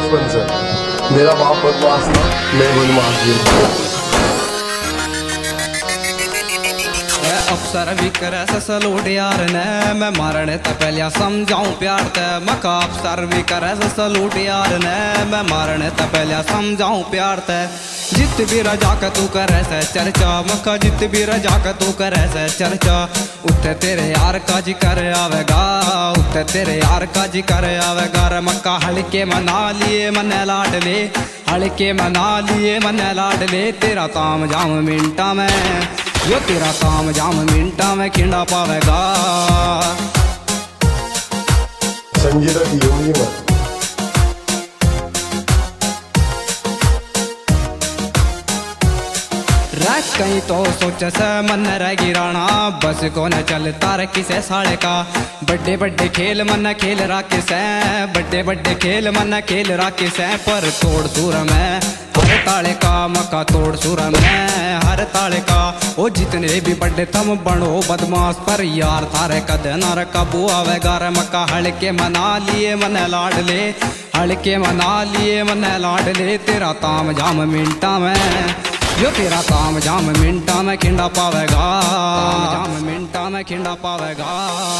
बचपन से। मेरा बाप बदमाश था, मैं बदमाश हूँ। अफसर भी करे सलूट यार ने, मैं मारने त पहले समझाऊं प्यार ते। मका अफसर भी करे सलूट यार ने, मैं मारने त पहले समझाऊं प्यार ते। जित भी रजा का तू करे से चर्चा, मका जित भी रजा का तू करे से चर्चा, उत्ते तेरे यार का जी कर आवेगा, उत्ते तेरे यार का जी कर आवेगा रे। मक्का हल्के मना लिए मन लाड ले, हल्के मना लिए मन लाड ले। तेरा ताम जाम मिनटा में, यो तेरा ताम जाम मिनटा में खिंडा पावेगा। संजीदा की होगी मत। कहीं तो सोच से मन रह गिराना, बस को न चलता रे किसे साढ़े का। बड़े बड़े खेल मन खेल राके से, बड़े बड़े खेल मन खेल राके से। पर तोड़ सूर में हर ताले का, मक्का तोड़ सूर में हर ताले का। ओ जितने भी बड़े थम बनो बदमाश, पर यार थारे कद न काबू आवेगा रे। मक्का हल्के मना लिए मन लाड ले, हल्के मना लिए मन लाड ले। तेरा ताम जाम मिनटा में, यो तेरा ताम जाम मिनटा में खिंडा पावेगा, जाम मिनटा में खिंडा पावेगा।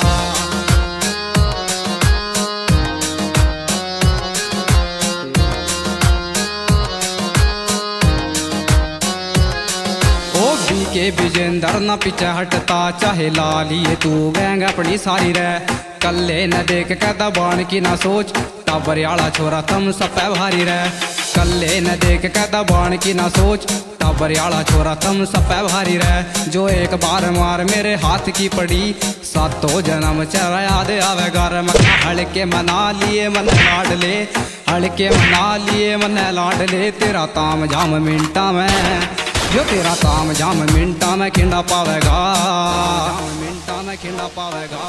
ओ बी के विजेंदर न पीछे हटता, चाहे लालिए तू गैंग अपनी सारी रे। कल्ले न देख के दबान की ना सोच, टाबरियाला छोरा तुम सब भारी रे। कल्ले न देख के दबान की ना सोच, टाबरियाला छोरा तुम सब भारी रे। जो एक बार मार मेरे हाथ की पड़ी, सातों जन्म चरा याद आवेगा रे। मक्का हल्के मना लिए मन लाड ले, हल्के मना लिए मन लाड ले। तेरा ताम जाम मिनटा में, जो तेरा ताम जाम मिनटा में खिंडा पावेगा, जाम मिनटा में खिंडा पावेगा।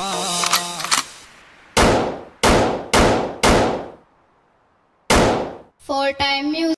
For time music.